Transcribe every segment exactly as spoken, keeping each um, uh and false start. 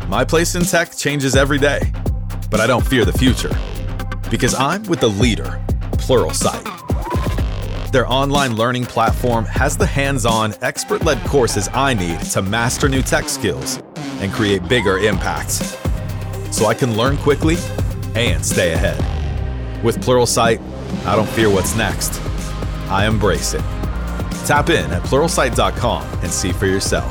My place in tech changes every day, but I don't fear the future because I'm with the leader, Pluralsight. Their online learning platform has the hands-on, expert-led courses I need to master new tech skills and create bigger impacts, so I can learn quickly and stay ahead. With Pluralsight, I don't fear what's next. I embrace it. Tap in at pluralsight dot com and see for yourself.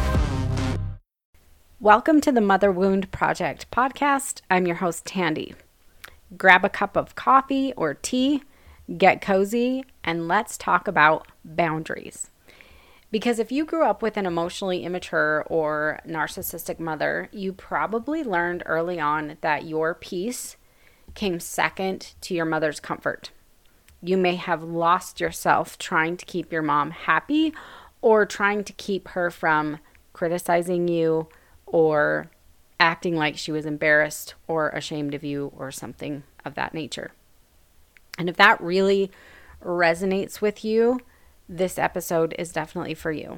Welcome to the Mother Wound Project podcast. I'm your host, Tandy. Grab a cup of coffee or tea, get cozy, and let's talk about boundaries. Because if you grew up with an emotionally immature or narcissistic mother, you probably learned early on that your peace came second to your mother's comfort. You may have lost yourself trying to keep your mom happy or trying to keep her from criticizing you or acting like she was embarrassed or ashamed of you or something of that nature. And if that really resonates with you, this episode is definitely for you.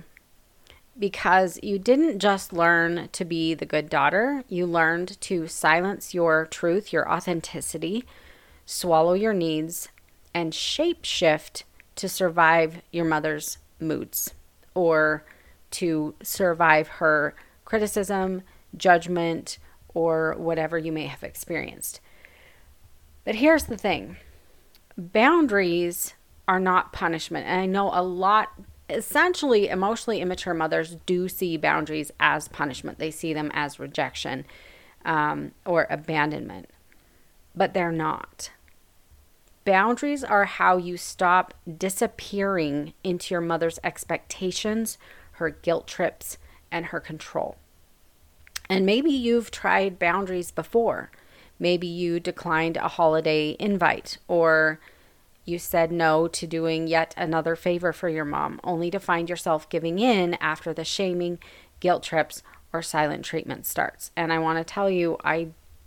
Because you didn't just learn to be the good daughter, you learned to silence your truth, your authenticity, swallow your needs, and shape shift to survive your mother's moods or to survive her criticism, judgment, or whatever you may have experienced. But here's the thing. Boundaries are not punishment. And I know a lot, essentially, emotionally immature mothers do see boundaries as punishment. They see them as rejection um, or abandonment. But they're not. Boundaries are how you stop disappearing into your mother's expectations, her guilt trips, and her control. And maybe you've tried boundaries before. Maybe you declined a holiday invite, or you said no to doing yet another favor for your mom, only to find yourself giving in after the shaming, guilt trips, or silent treatment starts. And I want to tell you, I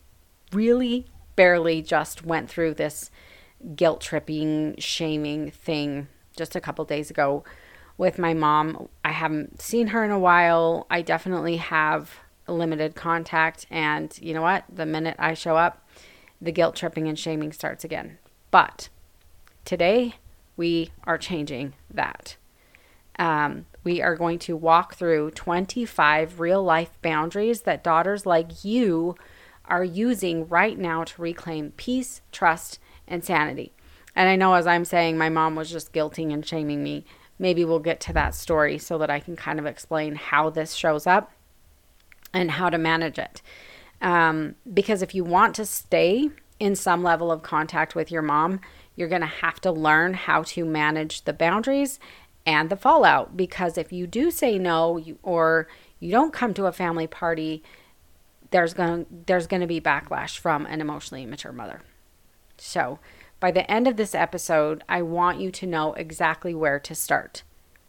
really barely just went through this guilt tripping, shaming thing just a couple days ago with my mom. I haven't seen her in a while. I definitely have limited contact, and you know what? The minute I show up, the guilt tripping and shaming starts again. But today, we are changing that. Um, we are going to walk through twenty-five real-life boundaries that daughters like you are using right now to reclaim peace, trust, and sanity. And I know as I'm saying, my mom was just guilting and shaming me. Maybe we'll get to that story so that I can kind of explain how this shows up and how to manage it. Um, because if you want to stay in some level of contact with your mom, you're going to have to learn how to manage the boundaries and the fallout. Because if you do say no, you, or you don't come to a family party, there's going there's going to be backlash from an emotionally immature mother. So by the end of this episode, I want you to know exactly where to start.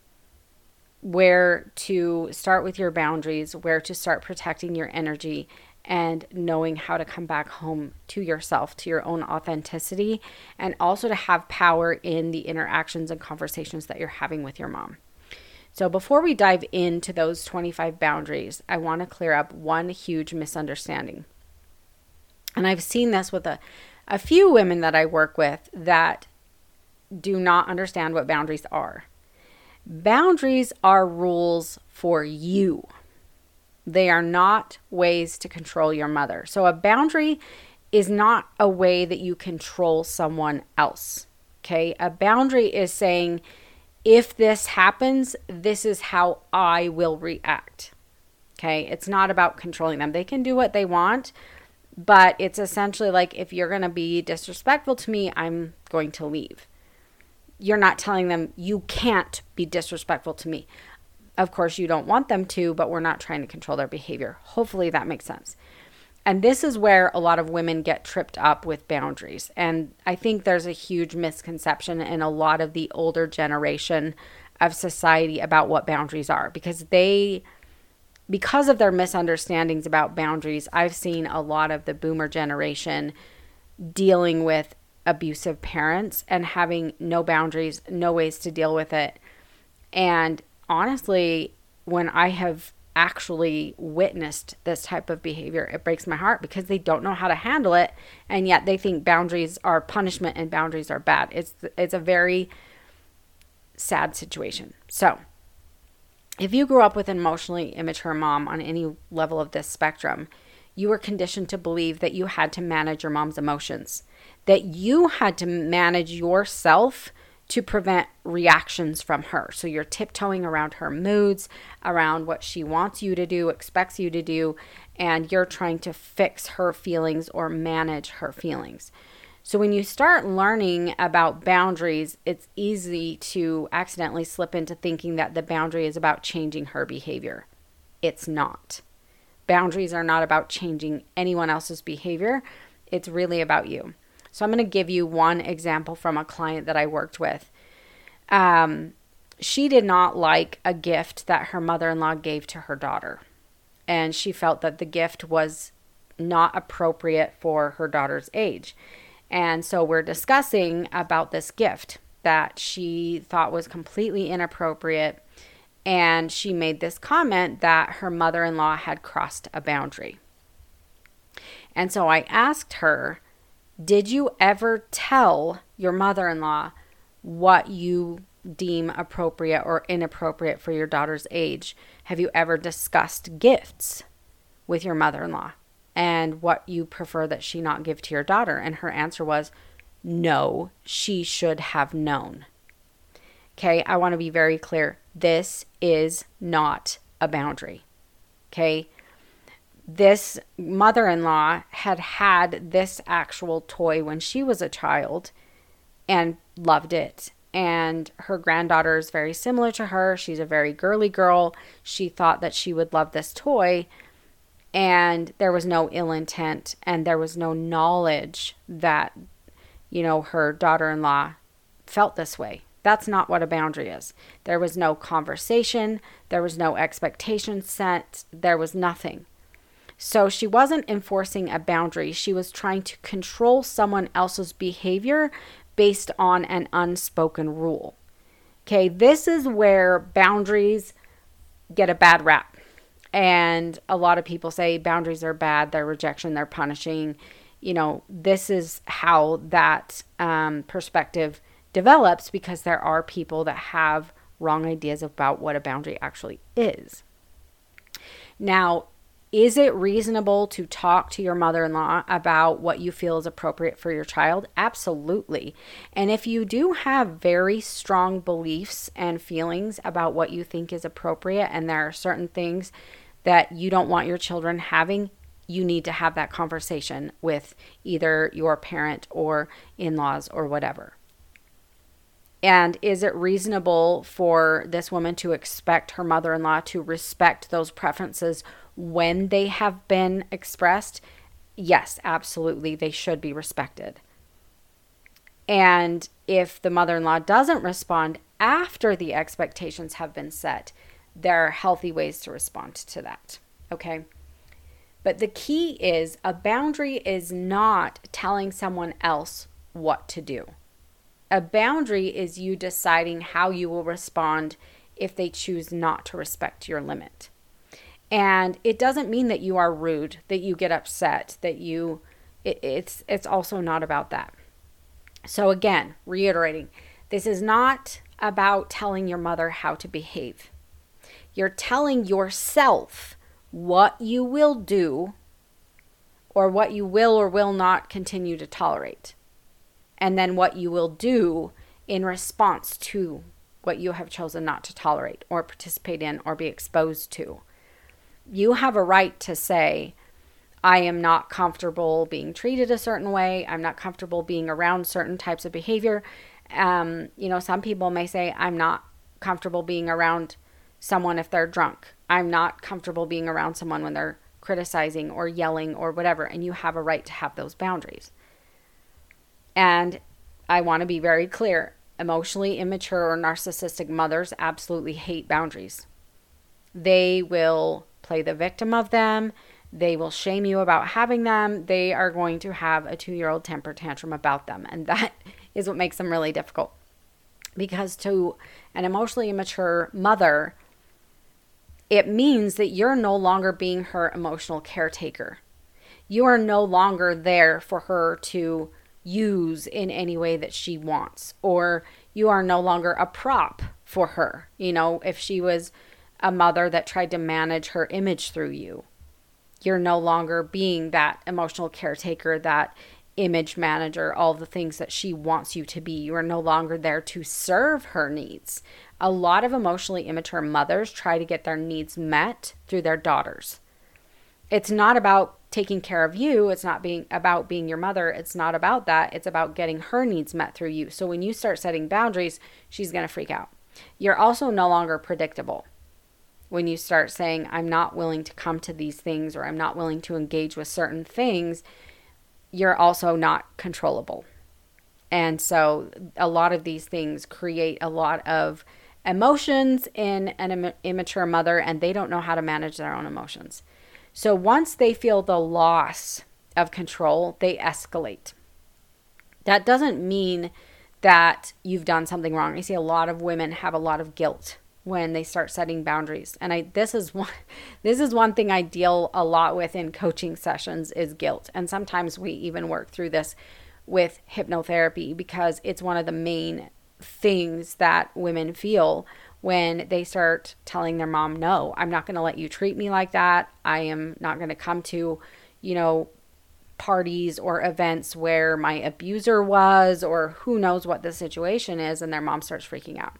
Where to start with your boundaries, where to start protecting your energy, and knowing how to come back home to yourself, to your own authenticity, and also to have power in the interactions and conversations that you're having with your mom. So before we dive into those twenty-five boundaries, I want to clear up one huge misunderstanding. And I've seen this with a, a few women that I work with that do not understand what boundaries are. Boundaries are rules for you. They are not ways to control your mother. So a boundary is not a way that you control someone else. Okay? A boundary is saying, if this happens, this is how I will react. Okay? It's not about controlling them. They can do what they want, but it's essentially like, if you're going to be disrespectful to me, I'm going to leave. You're not telling them you can't be disrespectful to me. Of course, you don't want them to, but we're not trying to control their behavior. Hopefully that makes sense. And this is where a lot of women get tripped up with boundaries. And I think there's a huge misconception in a lot of the older generation of society about what boundaries are, because they, because of their misunderstandings about boundaries, I've seen a lot of the boomer generation dealing with abusive parents and having no boundaries, no ways to deal with it. And honestly, when I have actually witnessed this type of behavior, it breaks my heart because they don't know how to handle it. And yet they think boundaries are punishment and boundaries are bad. It's, it's a very sad situation. So if you grew up with an emotionally immature mom on any level of this spectrum, you were conditioned to believe that you had to manage your mom's emotions, that you had to manage yourself to prevent reactions from her. So you're tiptoeing around her moods, around what she wants you to do, expects you to do, and you're trying to fix her feelings or manage her feelings. So when you start learning about boundaries, it's easy to accidentally slip into thinking that the boundary is about changing her behavior. It's not. Boundaries are not about changing anyone else's behavior. It's really about you. So I'm going to give you one example from a client that I worked with. Um, she did not like a gift that her mother-in-law gave to her daughter. And she felt that the gift was not appropriate for her daughter's age. And so we're discussing about this gift that she thought was completely inappropriate. And she made this comment that her mother-in-law had crossed a boundary. And so I asked her, did you ever tell your mother-in-law what you deem appropriate or inappropriate for your daughter's age? Have you ever discussed gifts with your mother-in-law and what you prefer that she not give to your daughter? And her answer was, no, she should have known. Okay, I want to be very clear. This is not a boundary. Okay, this mother-in-law had had this actual toy when she was a child and loved it. And her granddaughter is very similar to her. She's a very girly girl. She thought that she would love this toy. And there was no ill intent and there was no knowledge that, you know, her daughter-in-law felt this way. That's not what a boundary is. There was no conversation. There was no expectation set. There was nothing. So she wasn't enforcing a boundary. She was trying to control someone else's behavior based on an unspoken rule. Okay, this is where boundaries get a bad rap. And a lot of people say boundaries are bad, they're rejection, they're punishing. You know, this is how that um, perspective develops because there are people that have wrong ideas about what a boundary actually is. Now, is it reasonable to talk to your mother-in-law about what you feel is appropriate for your child? Absolutely. And if you do have very strong beliefs and feelings about what you think is appropriate, and there are certain things that you don't want your children having, you need to have that conversation with either your parent or in-laws or whatever. And is it reasonable for this woman to expect her mother-in-law to respect those preferences when they have been expressed? Yes, absolutely. They should be respected. And if the mother-in-law doesn't respond after the expectations have been set, there are healthy ways to respond to that. Okay? But the key is a boundary is not telling someone else what to do. A boundary is you deciding how you will respond if they choose not to respect your limit. And it doesn't mean that you are rude, that you get upset, that you, it, it's, it's also not about that. So again, reiterating, this is not about telling your mother how to behave. You're telling yourself what you will do or what you will or will not continue to tolerate. And then what you will do in response to what you have chosen not to tolerate or participate in or be exposed to. You have a right to say, I am not comfortable being treated a certain way. I'm not comfortable being around certain types of behavior. Um, you know, some people may say, I'm not comfortable being around someone if they're drunk. I'm not comfortable being around someone when they're criticizing or yelling or whatever. And you have a right to have those boundaries. And I want to be very clear, emotionally immature or narcissistic mothers absolutely hate boundaries. They will play the victim of them. They will shame you about having them. They are going to have a two-year-old temper tantrum about them. And that is what makes them really difficult. Because to an emotionally immature mother, It means that you're no longer being her emotional caretaker. You are no longer there for her to use in any way that she wants, or you are no longer a prop for her. You know, if she was a mother that tried to manage her image through you, you're no longer being that emotional caretaker, that image manager, all the things that she wants you to be. You are no longer there to serve her needs. A lot of emotionally immature mothers try to get their needs met through their daughters. It's not about taking care of you. It's not being about being your mother. It's not about that. It's about getting her needs met through you. So when you start setting boundaries, she's going to freak out. You're also no longer predictable. When you start saying, I'm not willing to come to these things, or I'm not willing to engage with certain things, you're also not controllable. And so a lot of these things create a lot of emotions in an Im- immature mother, and they don't know how to manage their own emotions. So once they feel the loss of control, they escalate. That doesn't mean that you've done something wrong. I see a lot of women have a lot of guilt when they start setting boundaries. And I this is one this is one thing I deal a lot with in coaching sessions is guilt. And sometimes we even work through this with hypnotherapy, because it's one of the main things that women feel when they start telling their mom, no, I'm not going to let you treat me like that. I am not going to come to, you know, parties or events where my abuser was, or who knows what the situation is, and their mom starts freaking out.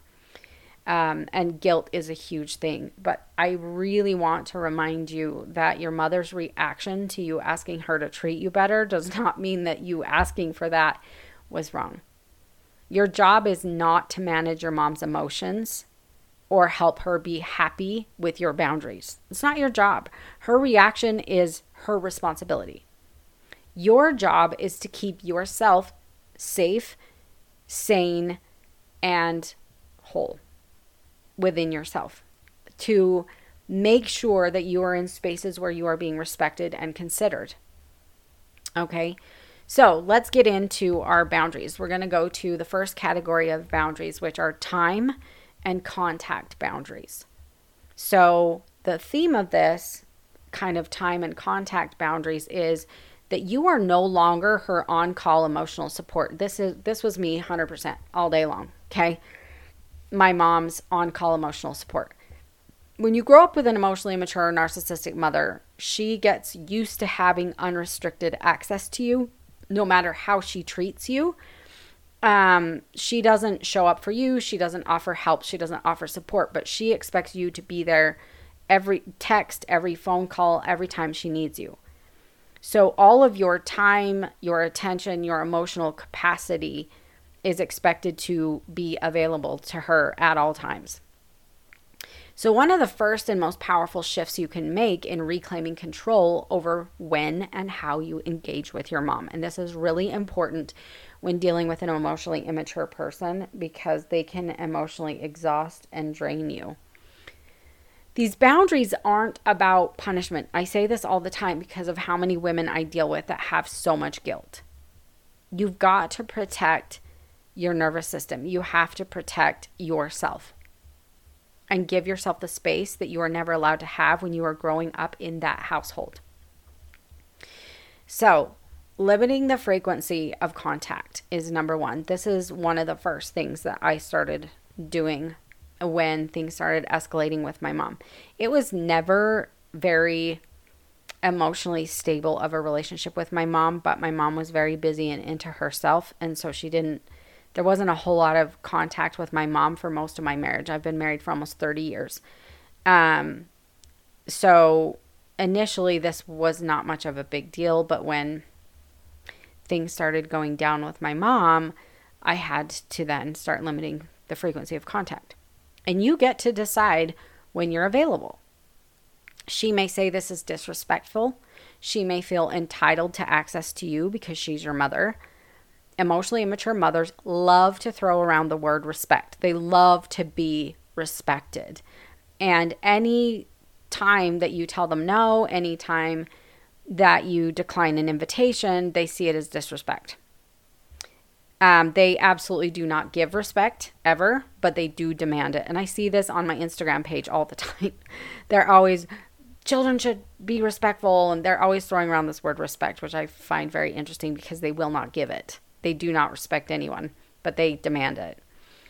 Um, and guilt is a huge thing. But I really want to remind you that your mother's reaction to you asking her to treat you better does not mean that you asking for that was wrong. Your job is not to manage your mom's emotions or help her be happy with your boundaries. It's not your job. Her reaction is her responsibility. Your job is to keep yourself safe, sane, and whole within yourself, to make sure that you are in spaces where you are being respected and considered. Okay, so let's get into our boundaries. We're going to go to the first category of boundaries, which are time and contact boundaries. So the theme of this kind of time and contact boundaries is that you are no longer her on-call emotional support. This is this was me one hundred percent all day long, okay? My mom's on-call emotional support. When you grow up with an emotionally immature, narcissistic mother, she gets used to having unrestricted access to you, no matter how she treats you. Um, she doesn't show up for you. She doesn't offer help. She doesn't offer support, but she expects you to be there every text, every phone call, every time she needs you. So all of your time, your attention, your emotional capacity is expected to be available to her at all times. So one of the first and most powerful shifts you can make in reclaiming control over when and how you engage with your mom. And this is really important when dealing with an emotionally immature person, because they can emotionally exhaust and drain you. These boundaries aren't about punishment. I say this all the time because of how many women I deal with that have so much guilt. You've got to protect your nervous system. You have to protect yourself and give yourself the space that you are never allowed to have when you are growing up in that household. So, limiting the frequency of contact is number one. This is one of the first things that I started doing when things started escalating with my mom. It was never very emotionally stable of a relationship with my mom, but my mom was very busy and into herself, and so she didn't There wasn't a whole lot of contact with my mom for most of my marriage. I've been married for almost thirty years. Um, so initially this was not much of a big deal, but when things started going down with my mom, I had to then start limiting the frequency of contact. And you get to decide when you're available. She may say this is disrespectful. She may feel entitled to access to you because she's your mother. Emotionally immature mothers love to throw around the word respect. They love to be respected. And any time that you tell them no, any time that you decline an invitation, they see it as disrespect. Um, they absolutely do not give respect ever, but they do demand it. And I see this on my Instagram page all the time. They're always, children should be respectful. And they're always throwing around this word respect, which I find very interesting because they will not give it. They do not respect anyone, but they demand it.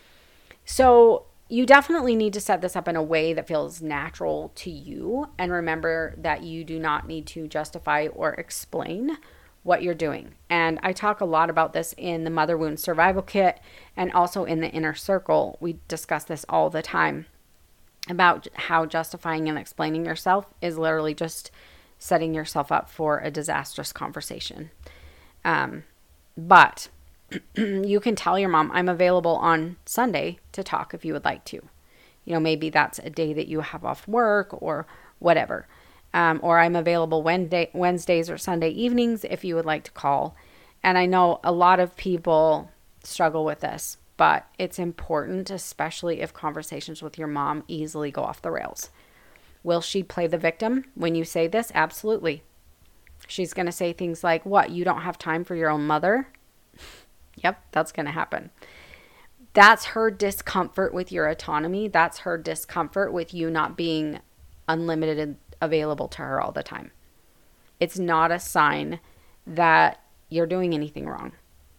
So you definitely need to set this up in a way that feels natural to you. And remember that you do not need to justify or explain what you're doing. And I talk a lot about this in the Mother Wound Survival Kit and also in the Inner Circle. We discuss this all the time about how justifying and explaining yourself is literally just setting yourself up for a disastrous conversation. Um, but you can tell your mom, I'm available on Sunday to talk if you would like to. You know, maybe that's a day that you have off work or whatever. Um, or I'm available Wednesday, Wednesdays or Sunday evenings if you would like to call. And I know a lot of people struggle with this, but it's important, especially if conversations with your mom easily go off the rails. Will she play the victim when you say this? Absolutely. She's going to say things like, what, you don't have time for your own mother? Yep, that's going to happen. That's her discomfort with your autonomy. That's her discomfort with you not being unlimited and available to her all the time. It's not a sign that you're doing anything wrong.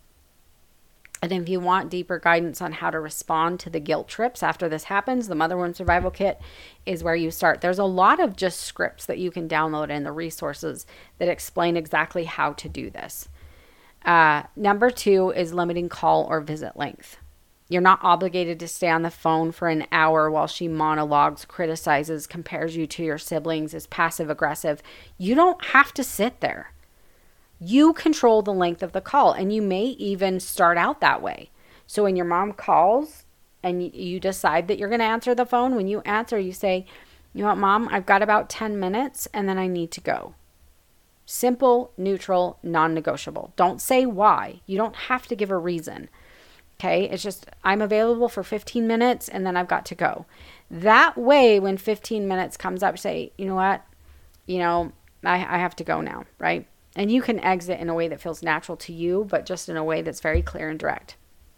And if you want deeper guidance on how to respond to the guilt trips after this happens, the Mother Wound Survival Kit is where you start. There's a lot of just scripts that you can download in the resources that explain exactly how to do this. Uh, number two is limiting call or visit length. You're not obligated to stay on the phone for an hour while she monologues, criticizes, compares you to your siblings, is passive aggressive. You don't have to sit there. You control the length of the call, and you may even start out that way. So when your mom calls and you decide that you're going to answer the phone, when you answer, you say, you know what, Mom, I've got about ten minutes and then I need to go. Simple, neutral, non-negotiable. Don't say why. You don't have to give a reason. Okay, it's just, I'm available for fifteen minutes and then I've got to go. That way, when fifteen minutes comes up, say, you know what, you know, I, I have to go now, right? And you can exit in a way that feels natural to you, but just in a way that's very clear and direct.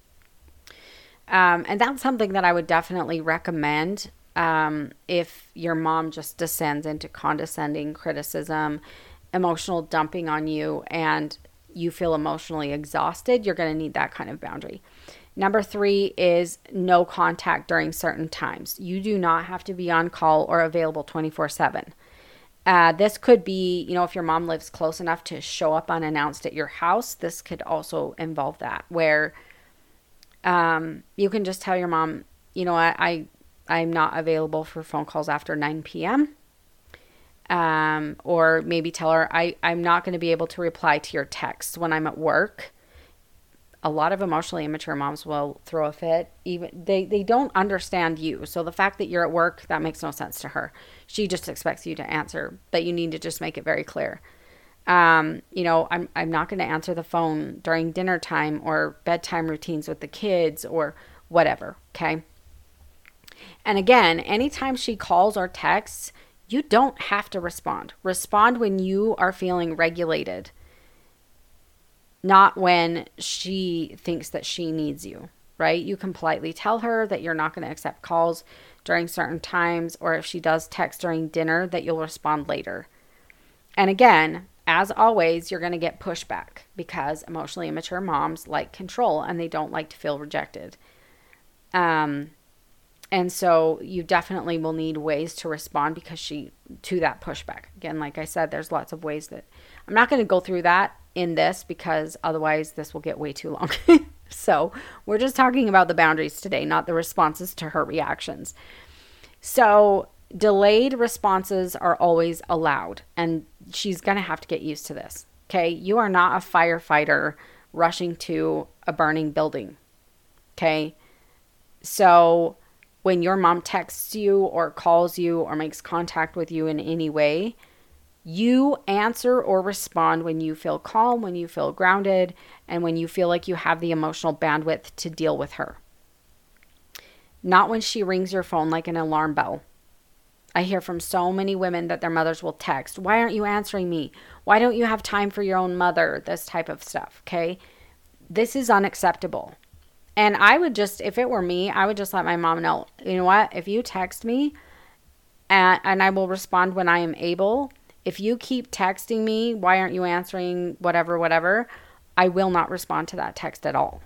Um, and that's something that I would definitely recommend um, if your mom just descends into condescending criticism, emotional dumping on you, and you feel emotionally exhausted. You're going to need that kind of boundary. Number three is no contact during certain times. You do not have to be on call or available twenty-four seven. Uh, this could be, you know, if your mom lives close enough to show up unannounced at your house, this could also involve that, where um, you can just tell your mom, you know what, I, I'm not available for phone calls after nine p.m. Um, or maybe tell her, I, I'm not going to be able to reply to your texts when I'm at work. A lot of emotionally immature moms will throw a fit. Even they, they don't understand you. So the fact that you're at work, that makes no sense to her. She just expects you to answer, but you need to just make it very clear. Um, you know, I'm, I'm not going to answer the phone during dinner time or bedtime routines with the kids or whatever. Okay. And again, anytime she calls or texts, you don't have to respond. Respond when you are feeling regulated, not when she thinks that she needs you, right? You can politely tell her that you're not going to accept calls during certain times, or if she does text during dinner, that you'll respond later. And again, as always, you're going to get pushback because emotionally immature moms like control and they don't like to feel rejected. Um, And so you definitely will need ways to respond because she, to that pushback. Again, like I said, there's lots of ways that I'm not going to go through that in this because otherwise this will get way too long. So we're just talking about the boundaries today, not the responses to her reactions. So delayed responses are always allowed, and she's going to have to get used to this. Okay. You are not a firefighter rushing to a burning building. Okay. So when your mom texts you or calls you or makes contact with you in any way, you answer or respond when you feel calm, when you feel grounded, and when you feel like you have the emotional bandwidth to deal with her. Not when she rings your phone like an alarm bell. I hear from so many women that their mothers will text, why aren't you answering me? Why don't you have time for your own mother? This type of stuff, okay? This is unacceptable. And I would just, if it were me, I would just let my mom know, you know what, if you text me and, and I will respond when I am able, if you keep texting me, why aren't you answering, whatever, whatever, I will not respond to that text at all.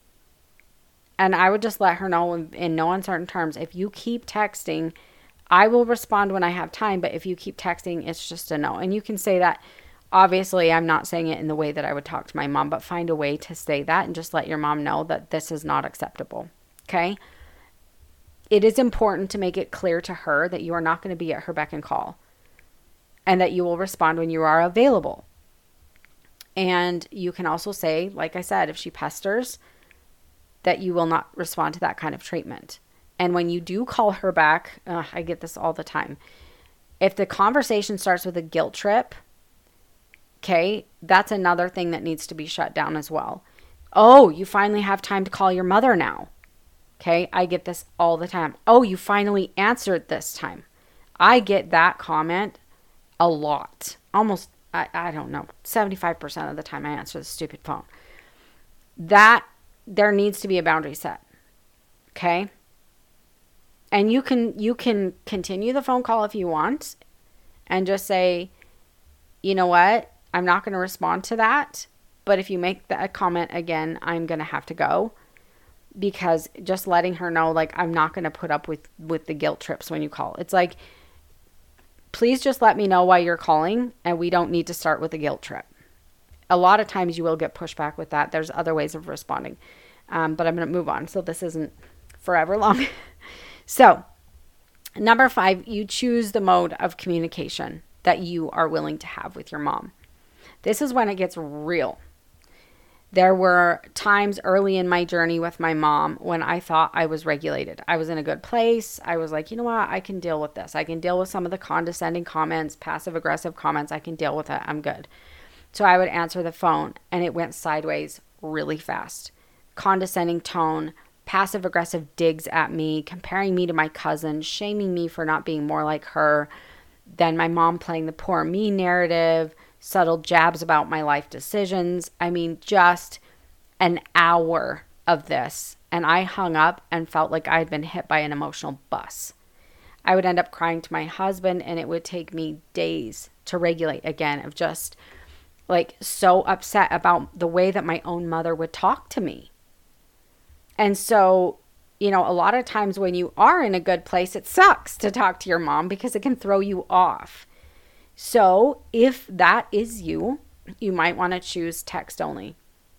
And I would just let her know in, in no uncertain terms, if you keep texting, I will respond when I have time, but if you keep texting, it's just a no. And you can say that. Obviously, I'm not saying it in the way that I would talk to my mom, but find a way to say that and just let your mom know that this is not acceptable, okay? It is important to make it clear to her that you are not going to be at her beck and call and that you will respond when you are available. And you can also say, like I said, if she pesters, that you will not respond to that kind of treatment. And when you do call her back, uh, I get this all the time. If the conversation starts with a guilt trip, okay, that's another thing that needs to be shut down as well. Oh, you finally have time to call your mother now. Okay, I get this all the time. Oh, you finally answered this time. I get that comment a lot. Almost, I, I don't know, seventy-five percent of the time I answer the stupid phone. That, there needs to be a boundary set. Okay? And you can you can continue the phone call if you want and just say, you know what? I'm not going to respond to that, but if you make that comment again, I'm going to have to go, because just letting her know, like, I'm not going to put up with, with the guilt trips when you call. It's like, please just let me know why you're calling, and we don't need to start with a guilt trip. A lot of times you will get pushback with that. There's other ways of responding, um, but I'm going to move on so this isn't forever long. So, number five, you choose the mode of communication that you are willing to have with your mom. This is when it gets real. There were times early in my journey with my mom when I thought I was regulated. I was in a good place. I was like, you know what? I can deal with this. I can deal with some of the condescending comments, passive aggressive comments. I can deal with it. I'm good. So I would answer the phone and it went sideways really fast. Condescending tone, passive aggressive digs at me, comparing me to my cousin, shaming me for not being more like her. Then my mom playing the poor me narrative, subtle jabs about my life decisions. I mean, just an hour of this. And I hung up and felt like I had been hit by an emotional bus. I would end up crying to my husband, and it would take me days to regulate again, of just like so upset about the way that my own mother would talk to me. And so, you know, a lot of times when you are in a good place, it sucks to talk to your mom because it can throw you off. So if that is you, you might want to choose text only.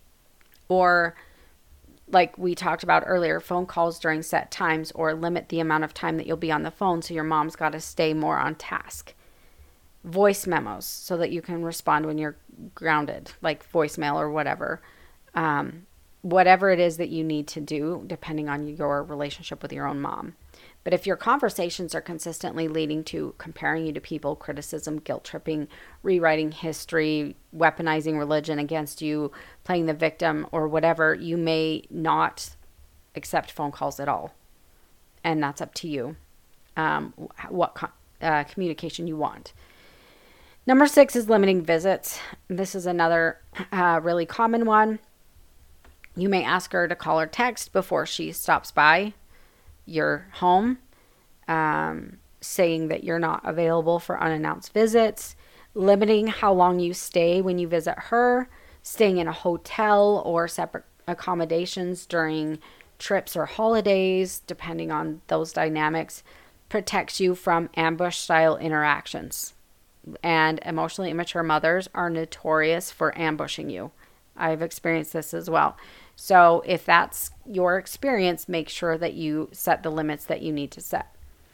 Or like we talked about earlier, phone calls during set times, or limit the amount of time that you'll be on the phone so your mom's got to stay more on task. Voice memos so that you can respond when you're grounded, like voicemail or whatever. Um, whatever it is that you need to do, depending on your relationship with your own mom. But if your conversations are consistently leading to comparing you to people, criticism, guilt tripping, rewriting history, weaponizing religion against you, playing the victim, or whatever, you may not accept phone calls at all. And that's up to you, um, what uh, communication you want. Number six is limiting visits. This is another uh, really common one. You may ask her to call or text before she stops by your home, um, saying that you're not available for unannounced visits, limiting how long you stay when you visit her, staying in a hotel or separate accommodations during trips or holidays, depending on those dynamics, protects you from ambush-style interactions. And emotionally immature mothers are notorious for ambushing you. I've experienced this as well. So if that's your experience, make sure that you set the limits that you need to set.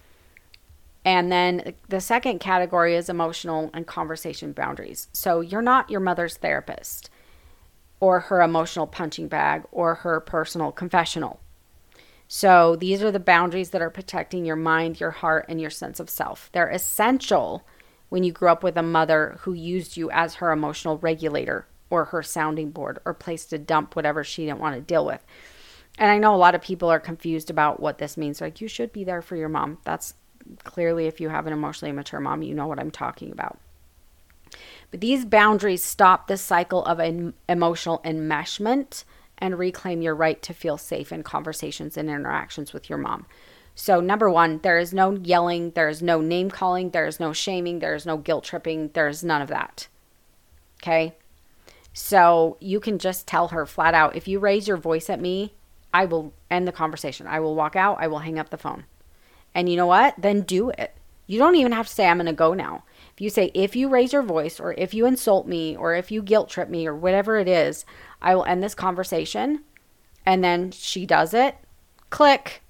And then the second category is emotional and conversation boundaries. So you're not your mother's therapist or her emotional punching bag or her personal confessional. So these are the boundaries that are protecting your mind, your heart, and your sense of self. They're essential when you grew up with a mother who used you as her emotional regulator or her sounding board, or place to dump whatever she didn't want to deal with. And I know a lot of people are confused about what this means. Like, you should be there for your mom. That's clearly, if you have an emotionally immature mom, you know what I'm talking about. But these boundaries stop the cycle of an emotional enmeshment and reclaim your right to feel safe in conversations and interactions with your mom. So number one, there is no yelling, there is no name calling, there is no shaming, there is no guilt tripping, there is none of that. Okay? So you can just tell her flat out, if you raise your voice at me, I will end the conversation. I will walk out, I will hang up the phone. And you know what? Then do it. You don't even have to say, I'm going to go now. If you say, if you raise your voice, or if you insult me, or if you guilt trip me, or whatever it is, I will end this conversation. And then she does it. Click.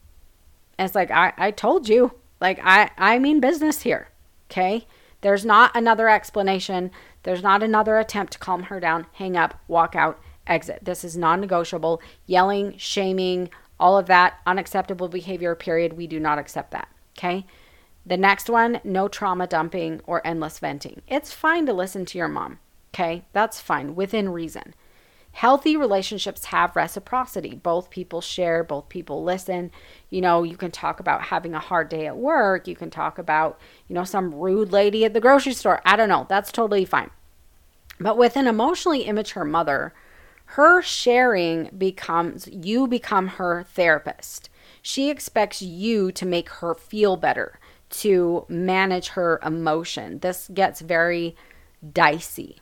And it's like, I, I told you. Like, I, I mean business here. Okay? There's not another explanation. There's not another attempt to calm her down. Hang up, walk out, exit. This is non-negotiable. Yelling, shaming, all of that, unacceptable behavior, period. We do not accept that. Okay? The next one, no trauma dumping or endless venting. It's fine to listen to your mom. Okay? That's fine, within reason. Healthy relationships have reciprocity. Both people share, both people listen. You know, you can talk about having a hard day at work. You can talk about, you know, some rude lady at the grocery store. I don't know. That's totally fine. But with an emotionally immature mother, her sharing becomes, you become her therapist. She expects you to make her feel better, to manage her emotion. This gets very dicey.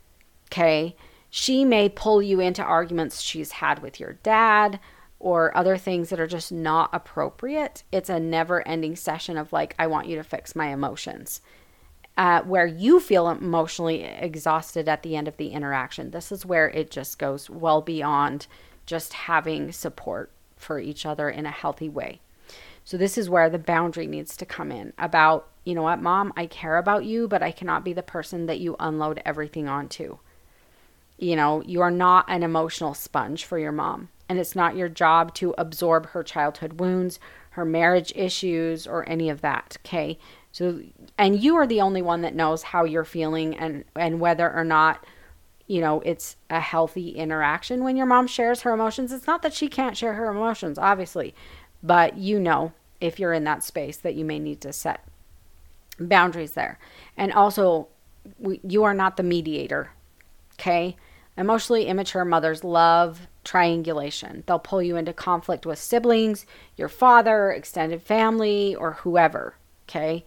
Okay? She may pull you into arguments she's had with your dad or other things that are just not appropriate. It's a never-ending session of like, I want you to fix my emotions, uh, where you feel emotionally exhausted at the end of the interaction. This is where it just goes well beyond just having support for each other in a healthy way. So this is where the boundary needs to come in about, you know what, Mom, I care about you, but I cannot be the person that you unload everything onto. You know, you are not an emotional sponge for your mom. And it's not your job to absorb her childhood wounds, her marriage issues, or any of that. Okay. So, and you are the only one that knows how you're feeling and, and whether or not, you know, it's a healthy interaction when your mom shares her emotions. It's not that she can't share her emotions, obviously, but you know, if you're in that space, that you may need to set boundaries there. And also, we, you are not the mediator. Okay. Emotionally immature mothers love triangulation. They'll pull you into conflict with siblings, your father, extended family, or whoever. Okay.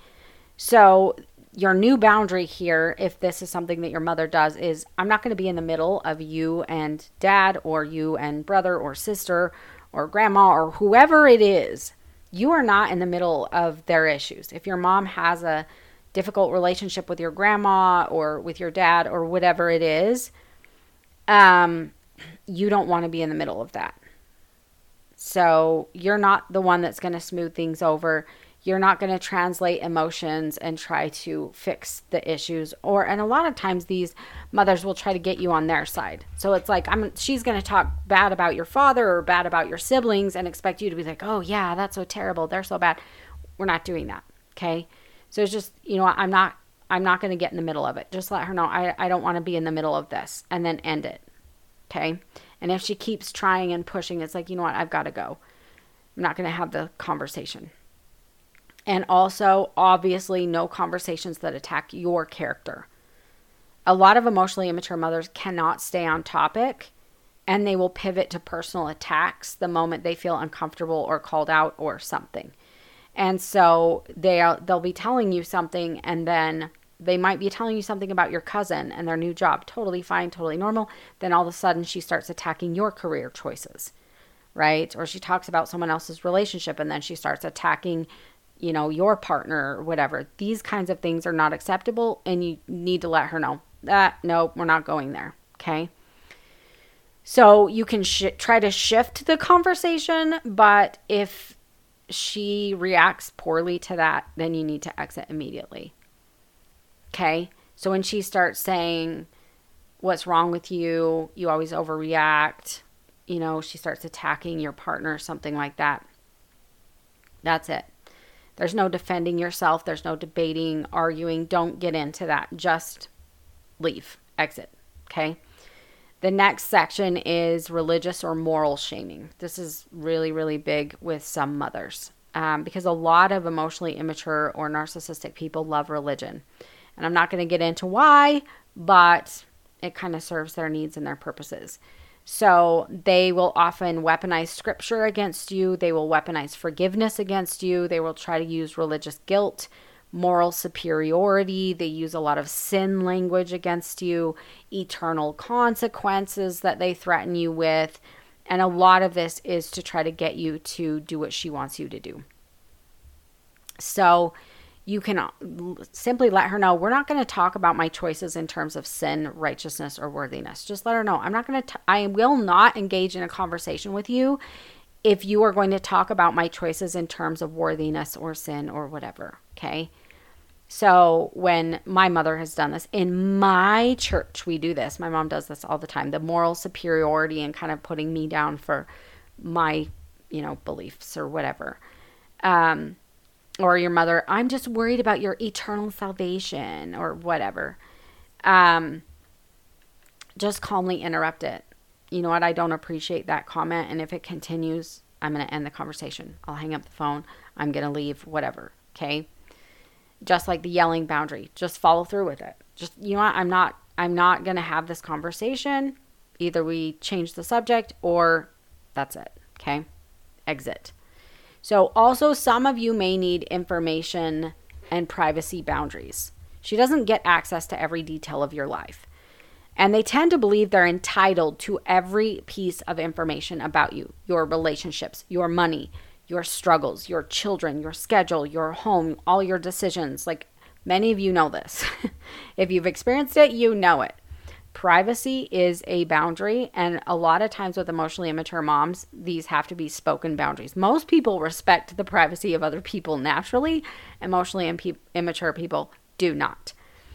So your new boundary here, if this is something that your mother does, is I'm not going to be in the middle of you and dad, or you and brother or sister or grandma or whoever it is. You are not in the middle of their issues. If your mom has a difficult relationship with your grandma or with your dad or whatever it is, um, you don't want to be in the middle of that. So you're not the one that's going to smooth things over. You're not going to translate emotions and try to fix the issues. Or, and a lot of times these mothers will try to get you on their side. So it's like, I'm, she's going to talk bad about your father or bad about your siblings and expect you to be like, oh yeah, that's so terrible. They're so bad. We're not doing that. Okay. So it's just, you know, I'm not, I'm not going to get in the middle of it. Just let her know, I, I don't want to be in the middle of this, and then end it. Okay. And if she keeps trying and pushing, it's like, you know what, I've got to go. I'm not going to have the conversation. And also, obviously, no conversations that attack your character. A lot of emotionally immature mothers cannot stay on topic, and they will pivot to personal attacks the moment they feel uncomfortable or called out or something. And so they are, they'll be telling you something, and then they might be telling you something about your cousin and their new job. Totally fine, totally normal. Then all of a sudden she starts attacking your career choices, right? Or she talks about someone else's relationship, and then she starts attacking, you know, your partner or whatever. These kinds of things are not acceptable, and you need to let her know that, nope, we're not going there. Okay. So you can sh- try to shift the conversation, but if she reacts poorly to that, then you need to exit immediately. Okay. So when she starts saying, what's wrong with you? You always overreact. You know, she starts attacking your partner, something like that. That's it. There's no defending yourself. There's no debating, arguing. Don't get into that. Just leave, exit. Okay. The next section is religious or moral shaming. This is really, really big with some mothers, um, because a lot of emotionally immature or narcissistic people love religion. And I'm not going to get into why, but it kind of serves their needs and their purposes. So they will often weaponize scripture against you. They will weaponize forgiveness against you. They will try to use religious guilt, moral superiority. They use a lot of sin language against you, eternal consequences that they threaten you with. And a lot of this is to try to get you to do what she wants you to do. So you can simply let her know, we're not going to talk about my choices in terms of sin, righteousness, or worthiness. Just let her know, I'm not going to, I will not engage in a conversation with you if you are going to talk about my choices in terms of worthiness or sin or whatever. Okay. So when my mother has done this in my church, we do this. My mom does this all the time. The moral superiority and kind of putting me down for my, you know, beliefs or whatever. Um, or your mother, I'm just worried about your eternal salvation or whatever. Um, just calmly interrupt it. You know what? I don't appreciate that comment. And if it continues, I'm going to end the conversation. I'll hang up the phone. I'm going to leave, whatever. Okay. Just like the yelling boundary, just follow through with it. Just, you know what? I'm not, I'm not going to have this conversation. Either we change the subject or that's it. Okay. Exit. So also some of you may need information and privacy boundaries. She doesn't get access to every detail of your life. And they tend to believe they're entitled to every piece of information about you, your relationships, your money, your struggles, your children, your schedule, your home, all your decisions. Like many of you know this. If you've experienced it, you know it. Privacy is a boundary, and a lot of times with emotionally immature moms, these have to be spoken boundaries. Most people respect the privacy of other people naturally. Emotionally imp- immature people do not.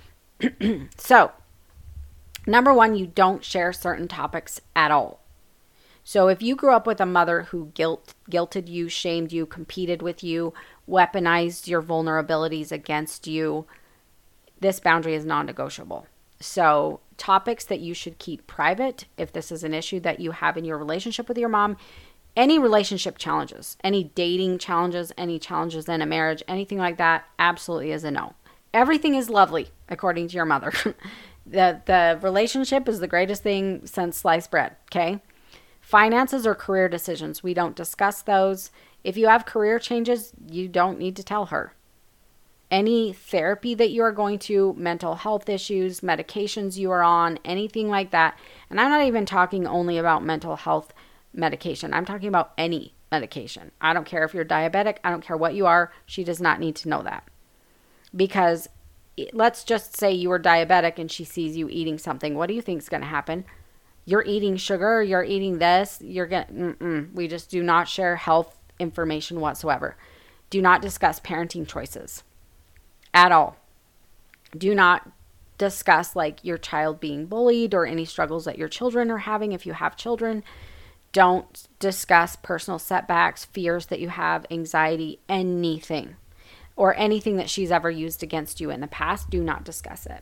So, number one, you don't share certain topics at all. So if you grew up with a mother who guilt, guilted you, shamed you, competed with you, weaponized your vulnerabilities against you, this boundary is non-negotiable. So topics that you should keep private, if this is an issue that you have in your relationship with your mom, any relationship challenges, any dating challenges, any challenges in a marriage, anything like that, absolutely is a no. Everything is lovely, according to your mother. the The relationship is the greatest thing since sliced bread, okay? Finances or career decisions, we don't discuss those. If you have career changes, you don't need to tell her. Any therapy that you are going to, mental health issues, medications you are on, anything like that. And I'm not even talking only about mental health medication. I'm talking about any medication. I don't care if you're diabetic. I don't care what you are. She does not need to know that. Because let's just say you are diabetic and she sees you eating something. What do you think is going to happen? You're eating sugar, you're eating this, you're going we just do not share health information whatsoever. Do not discuss parenting choices at all. Do not discuss like your child being bullied or any struggles that your children are having if you have children. Don't discuss personal setbacks, fears that you have, anxiety, anything, or anything that she's ever used against you in the past. Do not discuss it.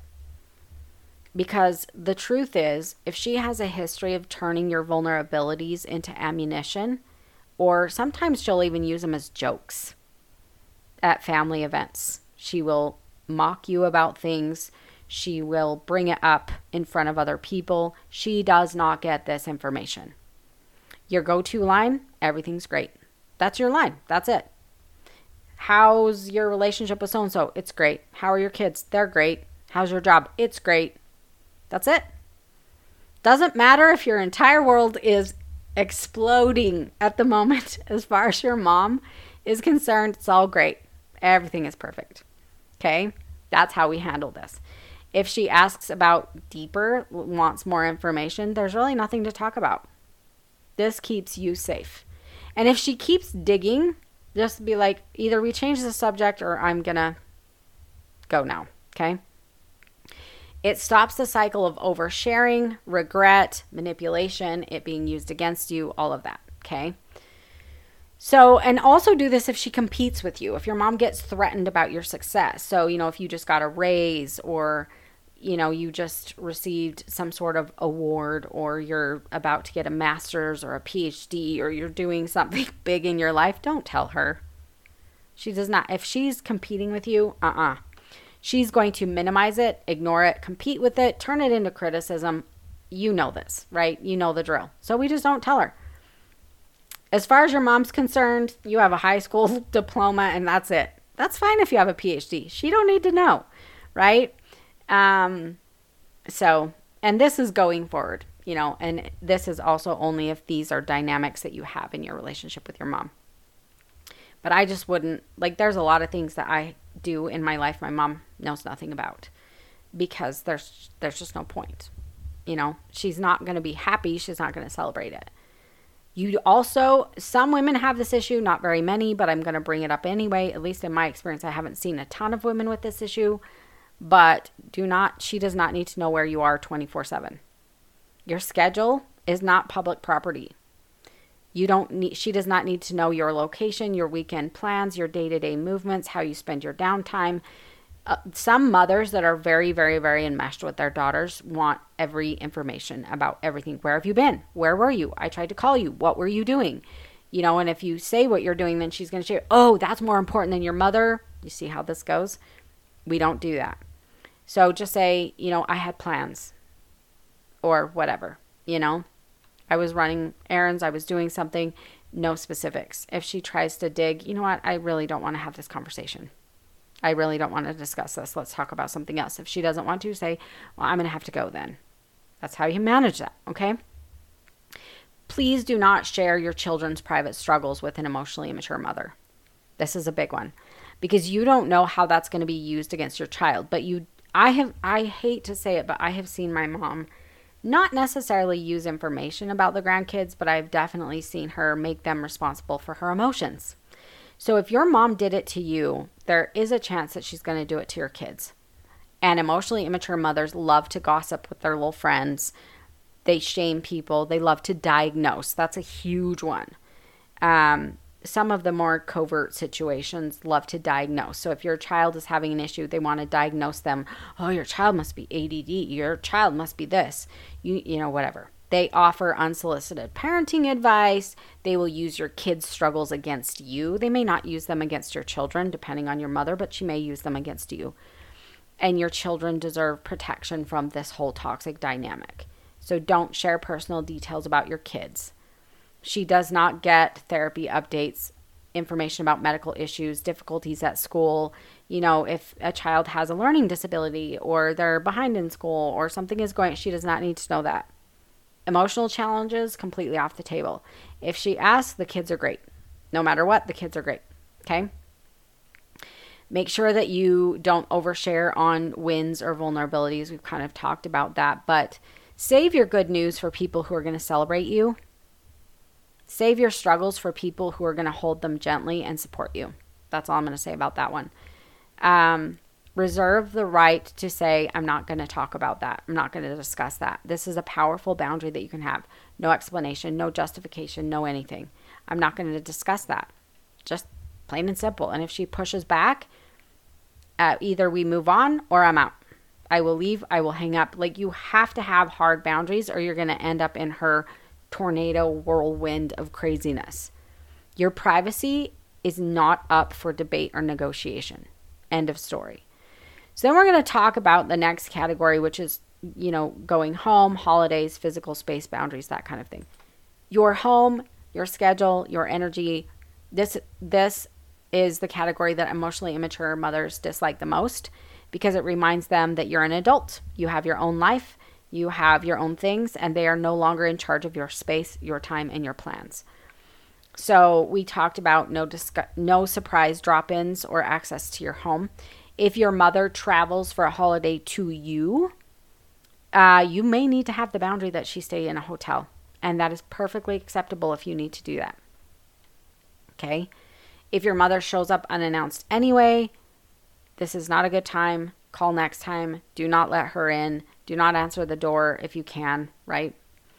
Because the truth is, if she has a history of turning your vulnerabilities into ammunition, or sometimes she'll even use them as jokes at family events. She will mock you about things. She will bring it up in front of other people. She does not get this information. Your go-to line, everything's great. That's your line. That's it. How's your relationship with so-and-so? It's great. How are your kids? They're great. How's your job? It's great. That's it. Doesn't matter if your entire world is exploding at the moment. As far as your mom is concerned, it's all great. Everything is perfect. Okay? That's how we handle this. If she asks about deeper, wants more information, there's really nothing to talk about. This keeps you safe. And if she keeps digging, just be like, either we change the subject or I'm going to go now. Okay? It stops the cycle of oversharing, regret, manipulation, it being used against you, all of that, okay? So, and also do this if she competes with you, if your mom gets threatened about your success. So, you know, if you just got a raise or, you know, you just received some sort of award or you're about to get a master's or a P H D or you're doing something big in your life, don't tell her. She does not. If she's competing with you, uh-uh. She's going to minimize it, ignore it, compete with it, turn it into criticism. You know this, right? You know the drill. So we just don't tell her. As far as your mom's concerned, you have a high school diploma and that's it. That's fine if you have a P H D. She don't need to know, right? Um, so, and this is going forward, you know, and this is also only if these are dynamics that you have in your relationship with your mom. But I just wouldn't, like, there's a lot of things that I do in my life my mom knows nothing about because there's there's just no point. You know, she's not going to be happy. She's not going to celebrate it. You also, some women have this issue, not very many, but I'm going to bring it up anyway. At least in my experience, I haven't seen a ton of women with this issue. But do not, she does not need to know where you are twenty-four seven. Your schedule is not public property. You don't need, she does not need to know your location, your weekend plans, your day-to-day movements, how you spend your downtime. Uh, some mothers that are very, very, very enmeshed with their daughters want every information about everything. Where have you been? Where were you? I tried to call you. What were you doing? You know, and if you say what you're doing, then she's going to say, oh, that's more important than your mother. You see how this goes? We don't do that. So just say, you know, I had plans or whatever, you know. I was running errands. I was doing something. No specifics. If she tries to dig, you know what? I really don't want to have this conversation. I really don't want to discuss this. Let's talk about something else. If she doesn't want to, say, well, I'm going to have to go then. That's how you manage that, okay? Please do not share your children's private struggles with an emotionally immature mother. This is a big one because you don't know how that's going to be used against your child. But you, I have, I hate to say it, but I have seen my mom not necessarily use information about the grandkids, but I've definitely seen her make them responsible for her emotions. So if your mom did it to you, there is a chance that she's going to do it to your kids. And emotionally immature mothers love to gossip with their little friends. They shame people. They love to diagnose. That's a huge one. Um, some of the more covert situations love to diagnose. So if your child is having an issue, they want to diagnose them. Oh, your child must be A D D. Your child must be this. You, you know, whatever. They offer unsolicited parenting advice. They will use your kids' struggles against you. They may not use them against your children, depending on your mother, but she may use them against you. And your children deserve protection from this whole toxic dynamic. So don't share personal details about your kids. She does not get therapy updates, information about medical issues, difficulties at school. You know, if a child has a learning disability or they're behind in school or something is going, she does not need to know that. Emotional challenges, completely off the table. If she asks, the kids are great. No matter what, the kids are great. Okay? Make sure that you don't overshare on wins or vulnerabilities. We've kind of talked about that. But save your good news for people who are going to celebrate you. Save your struggles for people who are going to hold them gently and support you. That's all I'm going to say about that one. Um... Reserve the right to say, I'm not going to talk about that. I'm not going to discuss that. This is a powerful boundary that you can have. No explanation, no justification, no anything. I'm not going to discuss that. Just plain and simple. And if she pushes back, uh, either we move on or I'm out. I will leave. I will hang up. Like, you have to have hard boundaries or you're going to end up in her tornado whirlwind of craziness. Your privacy is not up for debate or negotiation. End of story. So then we're going to talk about the next category, which is, you know, going home, holidays, physical space boundaries, that kind of thing. Your home, your schedule, your energy. This this is the category that emotionally immature mothers dislike the most because it reminds them that you're an adult. You have your own life, you have your own things, and they are no longer in charge of your space, your time, and your plans. So we talked about no discuss- no surprise drop-ins or access to your home. If your mother travels for a holiday to you, uh, you may need to have the boundary that she stay in a hotel. And that is perfectly acceptable if you need to do that. Okay? If your mother shows up unannounced anyway, this is not a good time. Call next time. Do not let her in. Do not answer the door if you can, right?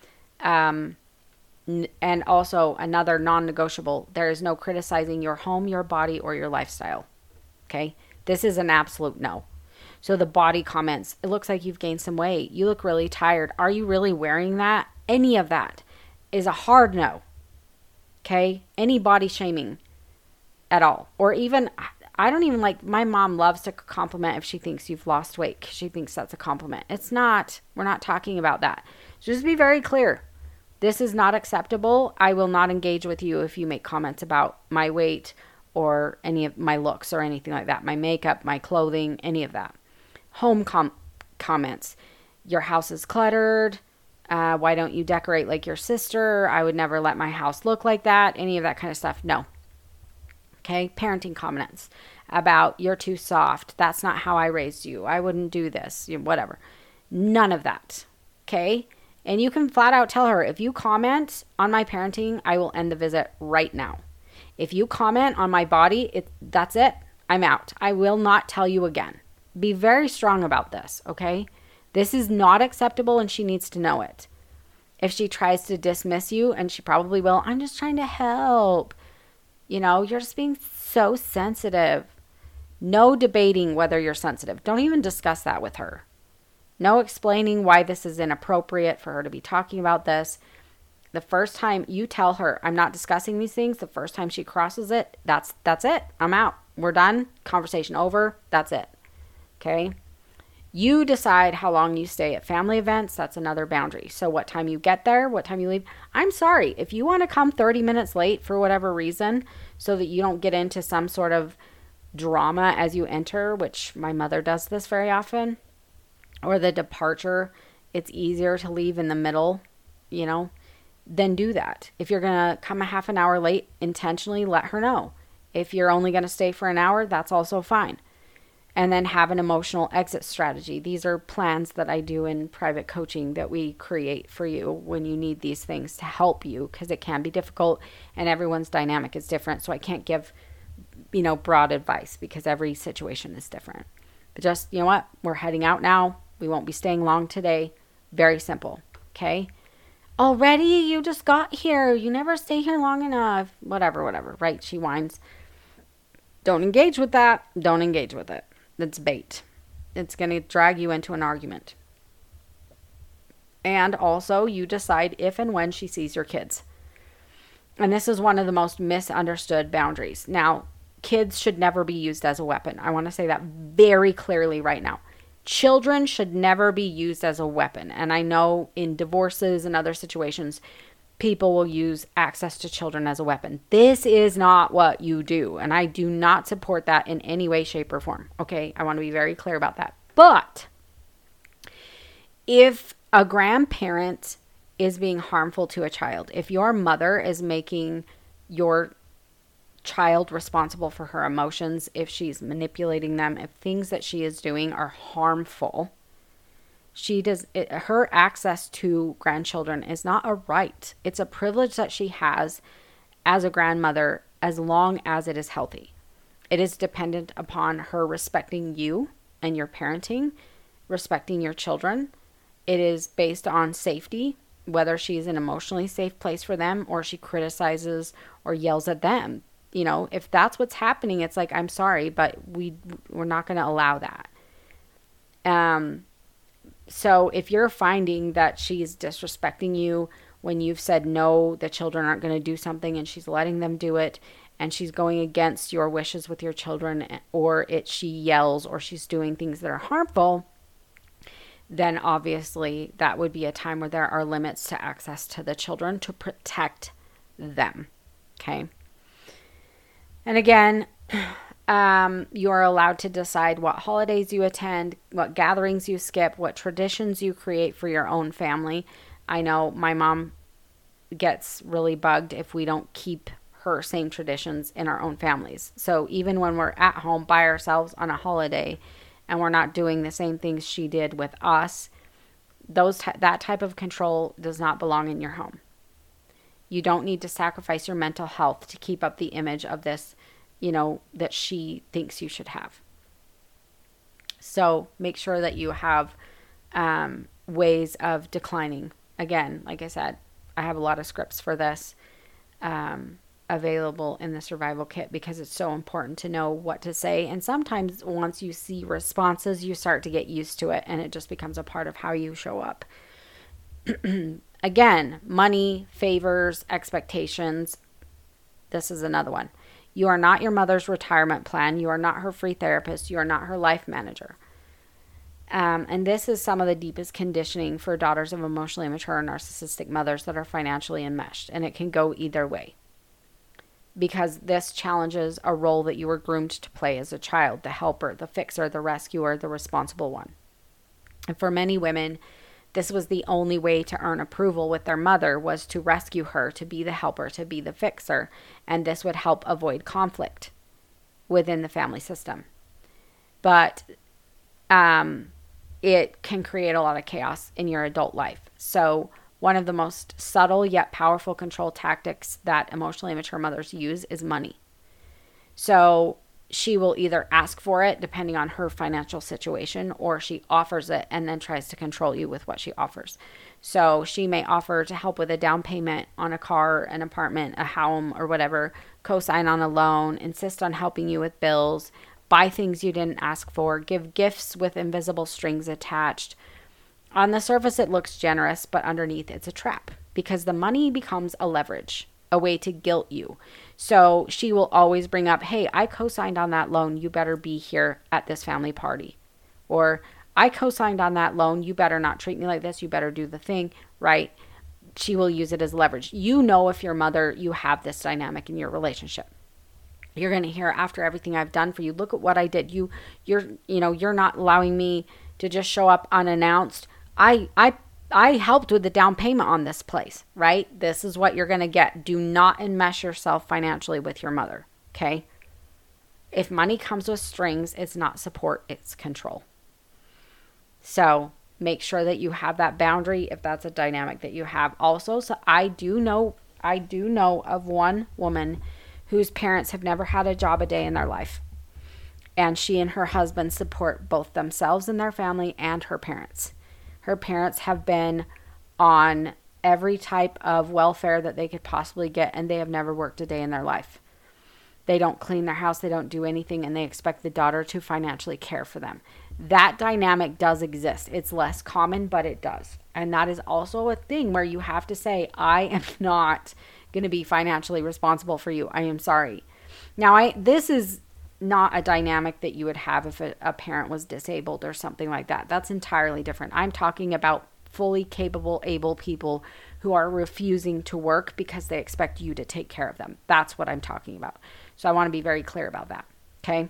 Um, n- and also another non-negotiable, there is no criticizing your home, your body, or your lifestyle. Okay? This is an absolute no. So the body comments, it looks like you've gained some weight. You look really tired. Are you really wearing that? Any of that is a hard no. Okay? Any body shaming at all. Or even, I don't even like, my mom loves to compliment if she thinks you've lost weight because she thinks that's a compliment. It's not. We're not talking about that. So just be very clear. This is not acceptable. I will not engage with you if you make comments about my weight or any of my looks or anything like that. My makeup, my clothing, any of that. Home com- comments. Your house is cluttered. Uh, why don't you decorate like your sister? I would never let my house look like that. Any of that kind of stuff. No. Okay. Parenting comments about you're too soft. That's not how I raised you. I wouldn't do this. You know, whatever. None of that. Okay. And you can flat out tell her, if you comment on my parenting, I will end the visit right now. If you comment on my body, it, that's it. I'm out. I will not tell you again. Be very strong about this. Okay. This is not acceptable and she needs to know it. If she tries to dismiss you, and she probably will, I'm just trying to help. You know, you're just being so sensitive. No debating whether you're sensitive. Don't even discuss that with her. No explaining why this is inappropriate for her to be talking about this. The first time you tell her, I'm not discussing these things, the first time she crosses it, that's that's it. I'm out. We're done. Conversation over. That's it. Okay? You decide how long you stay at family events. That's another boundary. So what time you get there, what time you leave. I'm sorry. If you want to come thirty minutes late for whatever reason so that you don't get into some sort of drama as you enter, which my mother does this very often, or the departure, it's easier to leave in the middle, you know, then do that. If you're going to come a half an hour late, intentionally let her know. If you're only going to stay for an hour, that's also fine. And then have an emotional exit strategy. These are plans that I do in private coaching that we create for you when you need these things to help you, because it can be difficult and everyone's dynamic is different. So I can't give, you know, broad advice because every situation is different. But just, you know what? We're heading out now. We won't be staying long today. Very simple. Okay? Already? You just got here. You never stay here long enough. Whatever, whatever. Right? She whines. Don't engage with that. Don't engage with it. That's bait. It's going to drag you into an argument. And also, you decide if and when she sees your kids. And this is one of the most misunderstood boundaries. Now, kids should never be used as a weapon. I want to say that very clearly right now. Children should never be used as a weapon. And I know in divorces and other situations, people will use access to children as a weapon. This is not what you do. And I do not support that in any way, shape, or form. Okay? I want to be very clear about that. But if a grandparent is being harmful to a child, if your mother is making your child responsible for her emotions, if she's manipulating them, if things that she is doing are harmful, she does it, her access to grandchildren is not a right. It's a privilege that she has as a grandmother as long as it is healthy. It is dependent upon her respecting you and your parenting, respecting your children. It is based on safety, whether she's an emotionally safe place for them or she criticizes or yells at them. You know, if that's what's happening, it's like, I'm sorry, but we, we're not going to allow that. Um, so if you're finding that she's disrespecting you when you've said, no, the children aren't going to do something and she's letting them do it, and she's going against your wishes with your children, or it, she yells or she's doing things that are harmful, then obviously that would be a time where there are limits to access to the children to protect them. Okay. And again, um, you're allowed to decide what holidays you attend, what gatherings you skip, what traditions you create for your own family. I know my mom gets really bugged if we don't keep her same traditions in our own families. So even when we're at home by ourselves on a holiday and we're not doing the same things she did with us, those t- that type of control does not belong in your home. You don't need to sacrifice your mental health to keep up the image of this, you know, that she thinks you should have. So make sure that you have um, ways of declining. Again, like I said, I have a lot of scripts for this um, available in the survival kit because it's so important to know what to say. And sometimes once you see responses, you start to get used to it and it just becomes a part of how you show up. Again, money, favors, expectations. This is another one. You are not your mother's retirement plan. You are not her free therapist. You are not her life manager. Um, and this is some of the deepest conditioning for daughters of emotionally immature or narcissistic mothers that are financially enmeshed. And it can go either way, because this challenges a role that you were groomed to play as a child: the helper, the fixer, the rescuer, the responsible one. And for many women, this was the only way to earn approval with their mother, was to rescue her, to be the helper, to be the fixer. And this would help avoid conflict within the family system. But um, it can create a lot of chaos in your adult life. So one of the most subtle yet powerful control tactics that emotionally immature mothers use is money. So she will either ask for it depending on her financial situation, or she offers it and then tries to control you with what she offers. So she may offer to help with a down payment on a car, an apartment, a home, or whatever, co-sign on a loan, insist on helping you with bills, buy things you didn't ask for, give gifts with invisible strings attached. On the surface, it looks generous, but underneath, it's a trap, because the money becomes a leverage, a way to guilt you. So she will always bring up, hey, I co-signed on that loan. You better be here at this family party. Or I co-signed on that loan. You better not treat me like this. You better do the thing, right? She will use it as leverage. You know, if your mother, you have this dynamic in your relationship. You're going to hear, after everything I've done for you, look at what I did. You, you're, you know, you're not allowing me to just show up unannounced. I, I, I helped with the down payment on this place, right? This is what you're going to get. Do not enmesh yourself financially with your mother, okay? If money comes with strings, it's not support, it's control. So make sure that you have that boundary if that's a dynamic that you have. Also, so I do know, I do know of one woman whose parents have never had a job a day in their life. And she and her husband support both themselves and their family and her parents. Her parents have been on every type of welfare that they could possibly get, and they have never worked a day in their life. They don't clean their house, they don't do anything, and they expect the daughter to financially care for them. That dynamic does exist. It's less common, but it does. And that is also a thing where you have to say, I am not going to be financially responsible for you. I am sorry. Now, I this is not a dynamic that you would have if a, a parent was disabled or something like that. That's entirely different. I'm talking about fully capable, able people who are refusing to work because they expect you to take care of them. That's what I'm talking about. So I want to be very clear about that. Okay.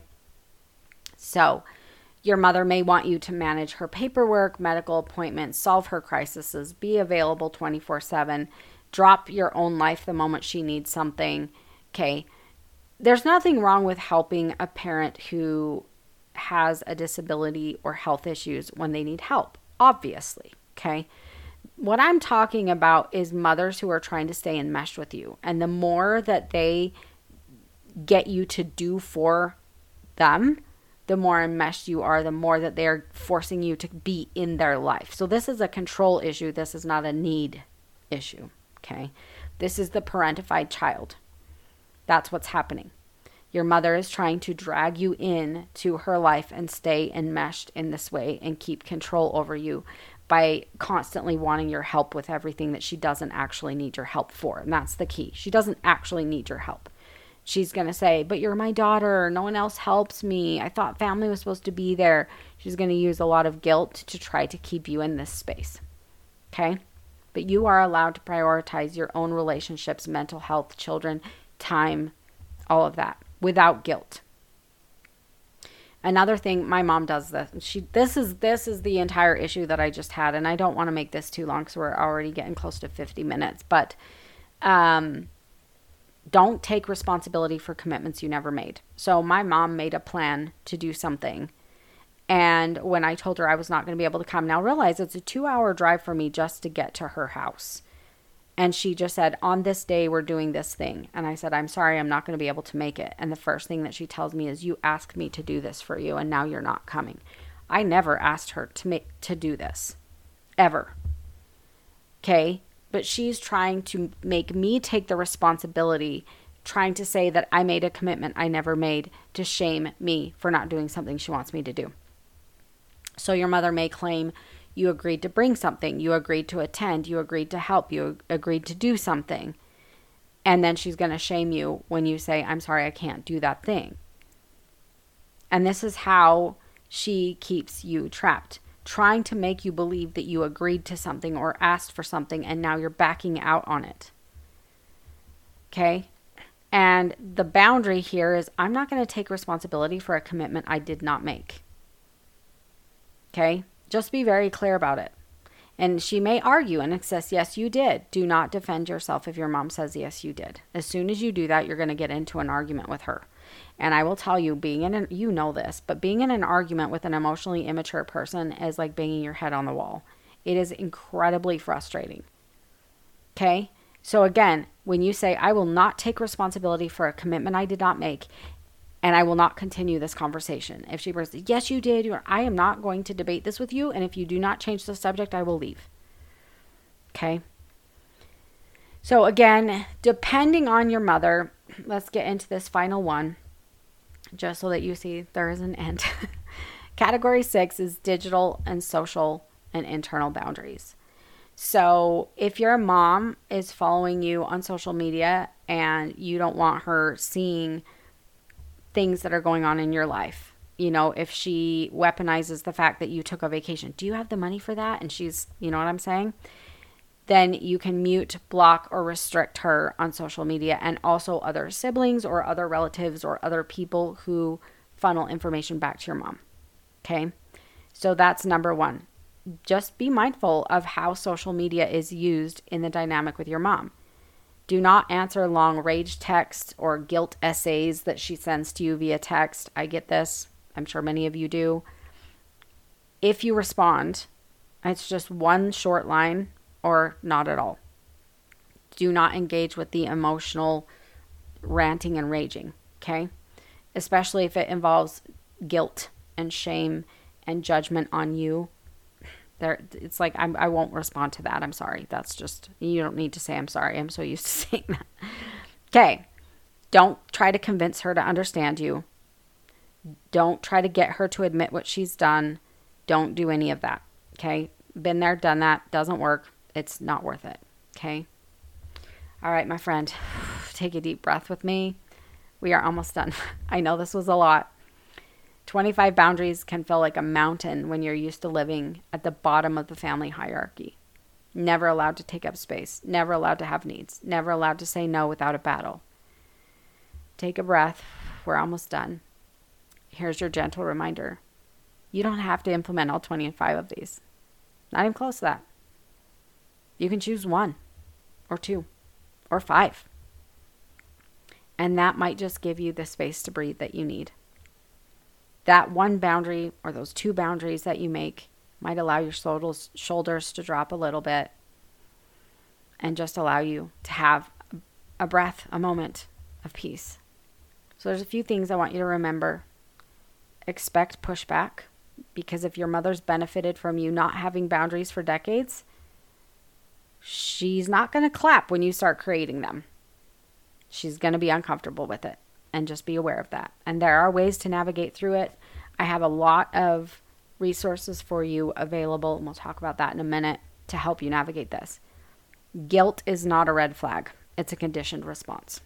So your mother may want you to manage her paperwork, medical appointments, solve her crises, be available twenty-four seven, drop your own life the moment she needs something. Okay. There's nothing wrong with helping a parent who has a disability or health issues when they need help, obviously, okay? What I'm talking about is mothers who are trying to stay enmeshed with you. And the more that they get you to do for them, the more enmeshed you are, the more that they're forcing you to be in their life. So this is a control issue. This is not a need issue, okay? This is the parentified child. That's what's happening. Your mother is trying to drag you in to her life and stay enmeshed in this way and keep control over you by constantly wanting your help with everything that she doesn't actually need your help for. And that's the key. She doesn't actually need your help. She's going to say, but you're my daughter. No one else helps me. I thought family was supposed to be there. She's going to use a lot of guilt to try to keep you in this space. Okay? But you are allowed to prioritize your own relationships, mental health, children, time, all of that without guilt. Another thing, my mom does this. She this is this is the entire issue that I just had, and I don't want to make this too long because we're already getting close to fifty minutes. But um, don't take responsibility for commitments you never made. So my mom made a plan to do something, and when I told her I was not going to be able to come, now realize it's a two-hour drive for me just to get to her house. And she just said, on this day, we're doing this thing. And I said, I'm sorry, I'm not going to be able to make it. And the first thing that she tells me is, you asked me to do this for you, and now you're not coming. I never asked her to make to do this, ever. Okay? But she's trying to make me take the responsibility, trying to say that I made a commitment I never made, to shame me for not doing something she wants me to do. So your mother may claim, you agreed to bring something, you agreed to attend, you agreed to help, you agreed to do something. And then she's going to shame you when you say, I'm sorry, I can't do that thing. And this is how she keeps you trapped, trying to make you believe that you agreed to something or asked for something and now you're backing out on it. Okay? And the boundary here is, I'm not going to take responsibility for a commitment I did not make. Okay? Just be very clear about it. And she may argue and says, yes, you did. Do not defend yourself if your mom says, yes, you did. As soon as you do that, you're going to get into an argument with her. And I will tell you, being in an, you know this, but being in an argument with an emotionally immature person is like banging your head on the wall. It is incredibly frustrating. Okay? So again, when you say, I will not take responsibility for a commitment I did not make, and I will not continue this conversation. If she says, yes, you did, I am not going to debate this with you, and if you do not change the subject, I will leave. Okay? So again, depending on your mother, let's get into this final one, just so that you see there is an end. Category six is digital and social and internal boundaries. So if your mom is following you on social media and you don't want her seeing things that are going on in your life, you know, if she weaponizes the fact that you took a vacation, do you have the money for that? And she's, you know what I'm saying? Then you can mute, block, or restrict her on social media, and also other siblings or other relatives or other people who funnel information back to your mom. Okay? So that's number one. Just be mindful of how social media is used in the dynamic with your mom. Do not answer long rage texts or guilt essays that she sends to you via text. I get this. I'm sure many of you do. If you respond, it's just one short line or not at all. Do not engage with the emotional ranting and raging, okay? Especially if it involves guilt and shame and judgment on you. There, it's like, I'm, I won't respond to that. I'm sorry. That's just, you don't need to say I'm sorry. I'm so used to saying that. Okay. Don't try to convince her to understand you. Don't try to get her to admit what she's done. Don't do any of that. Okay. Been there, done that. Doesn't work. It's not worth it. Okay. All right, my friend, take a deep breath with me. We are almost done. I know this was a lot. twenty-five boundaries can feel like a mountain when you're used to living at the bottom of the family hierarchy. Never allowed to take up space. Never allowed to have needs. Never allowed to say no without a battle. Take a breath. We're almost done. Here's your gentle reminder. You don't have to implement all twenty-five of these. Not even close to that. You can choose one or two or five. And that might just give you the space to breathe that you need. That one boundary or those two boundaries that you make might allow your shoulders to drop a little bit and just allow you to have a breath, a moment of peace. So there's a few things I want you to remember. Expect pushback, because if your mother's benefited from you not having boundaries for decades, she's not going to clap when you start creating them. She's going to be uncomfortable with it. And just be aware of that. And there are ways to navigate through it. I have a lot of resources for you available, and we'll talk about that in a minute, to help you navigate this. Guilt is not a red flag. It's a conditioned response.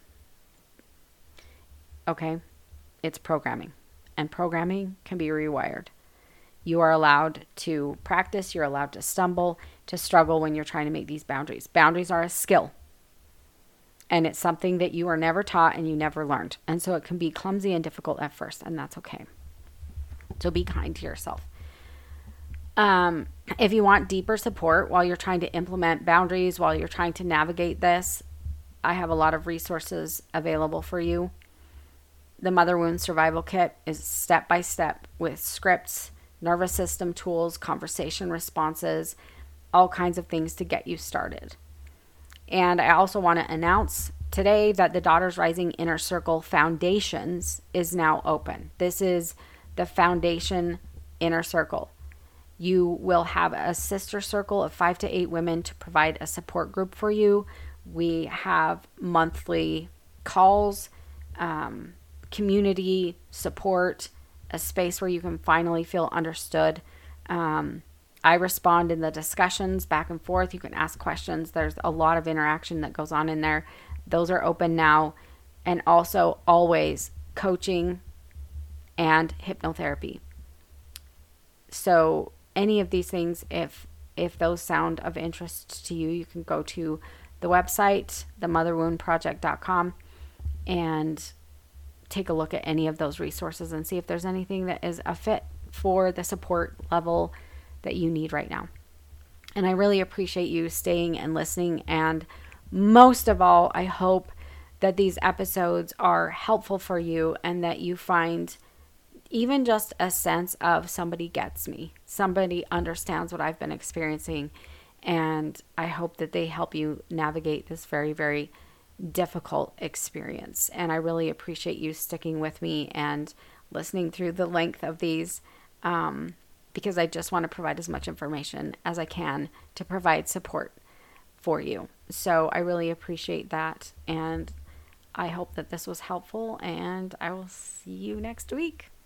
Okay? It's programming. And programming can be rewired. You are allowed to practice. You're allowed to stumble, to struggle when you're trying to make these boundaries. Boundaries are a skill. And it's something that you are never taught and you never learned. And so it can be clumsy and difficult at first, and that's okay. So be kind to yourself. Um, if you want deeper support while you're trying to implement boundaries, while you're trying to navigate this, I have a lot of resources available for you. The Mother Wound Survival Kit is step-by-step with scripts, nervous system tools, conversation responses, all kinds of things to get you started. And I also want to announce today that the Daughters Rising Inner Circle Foundations is now open. This is the foundation inner circle. You will have a sister circle of five to eight women to provide a support group for you. We have monthly calls, um, community support, a space where you can finally feel understood. Um, I respond in the discussions back and forth. You can ask questions. There's a lot of interaction that goes on in there. Those are open now. And also always coaching and hypnotherapy. So any of these things, if if those sound of interest to you, you can go to the website, the mother wound project dot com, and take a look at any of those resources and see if there's anything that is a fit for the support level that you need right now. And I really appreciate you staying and listening. And most of all, I hope that these episodes are helpful for you and that you find even just a sense of somebody gets me, somebody understands what I've been experiencing. And I hope that they help you navigate this very, very difficult experience. And I really appreciate you sticking with me and listening through the length of these, um, because I just want to provide as much information as I can to provide support for you. So I really appreciate that. And I hope that this was helpful, and I will see you next week.